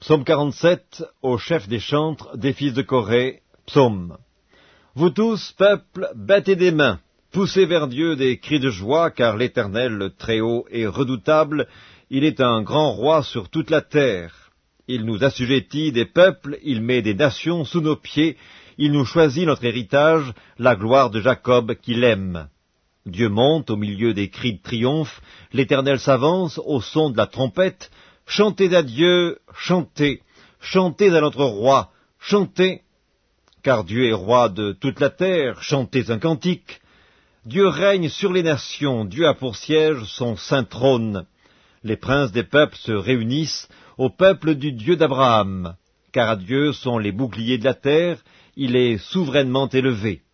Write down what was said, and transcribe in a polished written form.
Psaume 47, au chef des chantres, des fils de Corée, psaume. Vous tous, peuple, battez des mains, poussez vers Dieu des cris de joie, car l'Éternel, le Très-Haut, est redoutable, il est un grand roi sur toute la terre. Il nous assujettit des peuples, il met des nations sous nos pieds, il nous choisit notre héritage, la gloire de Jacob qu'il aime. Dieu monte au milieu des cris de triomphe, l'Éternel s'avance au son de la trompette. Chantez à Dieu, chantez, chantez à notre roi, chantez, car Dieu est roi de toute la terre, chantez un cantique. Dieu règne sur les nations, Dieu a pour siège son saint trône. Les princes des peuples se réunissent au peuple du Dieu d'Abraham, car à Dieu sont les boucliers de la terre, il est souverainement élevé.